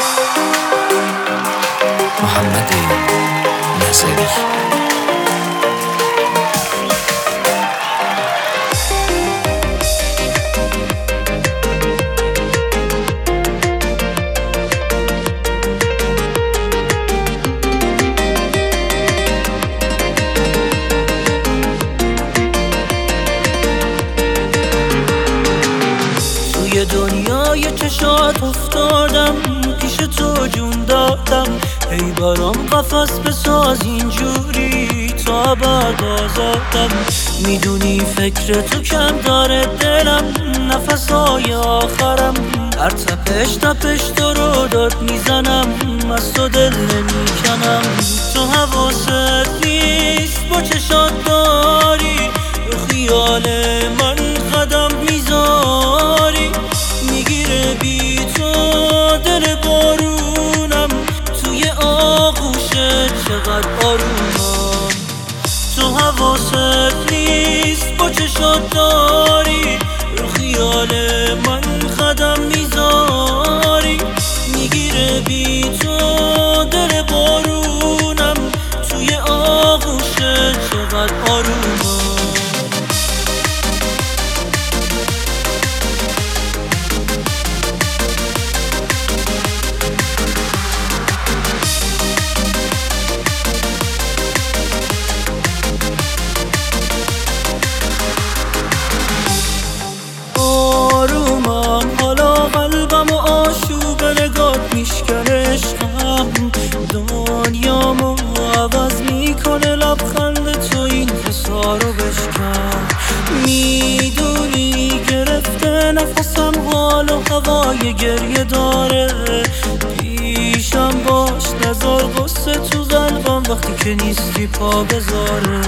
محمد نظری. توی دنیای چشات افتادم، پیش تو جون دادم. ای برام قفس بساز اینجوری تا بعد آزادم. میدونی فکر تو کم داره دلم، نفسای آخرم. هر تپش تپش تو رو داد میزنم، از تو دل نمیکنم. تو حواست نیست با چشات داری، به خیال من قدم میذاری. میگیره بی تو دل بارونم، توی آغوشت چقدر آرومم. تو حواست نیست با چشات داری، رو خیال من قدم میذاری. میگیره بی تو دل بارونم، توی آغوشت چقدر آرومم. میشکنه عشقم، دنیامو عوض میکنه لبخند تو. این حسا رو بشکن، میدونی گرفته نفسم، حال و هوای گریه داره. پیشم باش نزار غصه تو قلبم، وقتی که نیستی پا بذاره.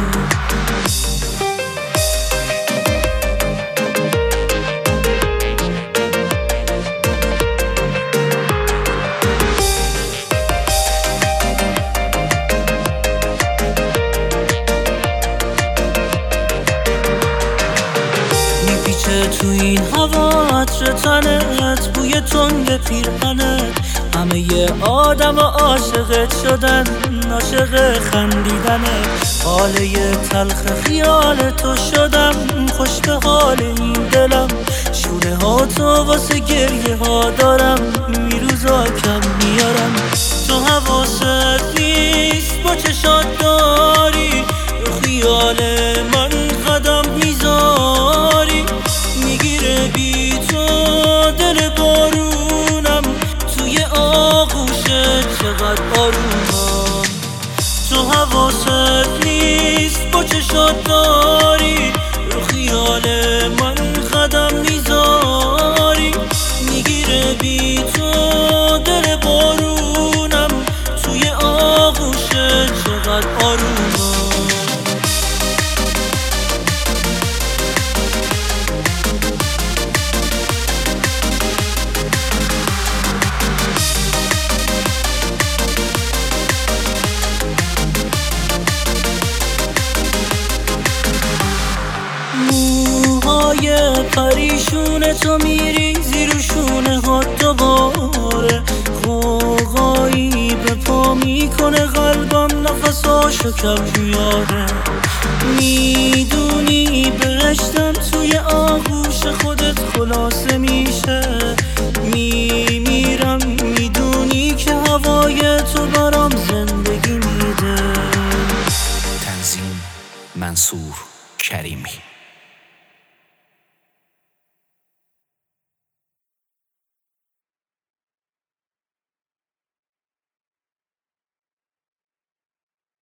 تو این هوا عطر تنت، بوی تند پیرهنت. همه ی آدم عاشقت شدن، عاشق خندیدنت. حاله تلخ خیال تو شدم، خوش به حال این دلم. شونه ها تو واسه گریه ها دارم، میروزا کم میارم. تو حواست نیست با چشات داری، رو خیال من قدم میذاری. میگیره بی تو دل بارونم، توی آغوشت چقدر آرومم. تو حواست نیست با چشات داری، رو خیال من قدم میذاری. میگیره بی تو دل بارونم، توی آغوشت چقدر آرومم. موهای پریشون تو میریزی رو شونه ها دوباره. غوغایی به پا میکنه قلبم، نفساشو کم میاره. میدونی بهشتم توی آغوش خودت خلاصه میشه. میمیرم میدونی که هوای تو برام زندگی میده. تنظیم منصور کریمی.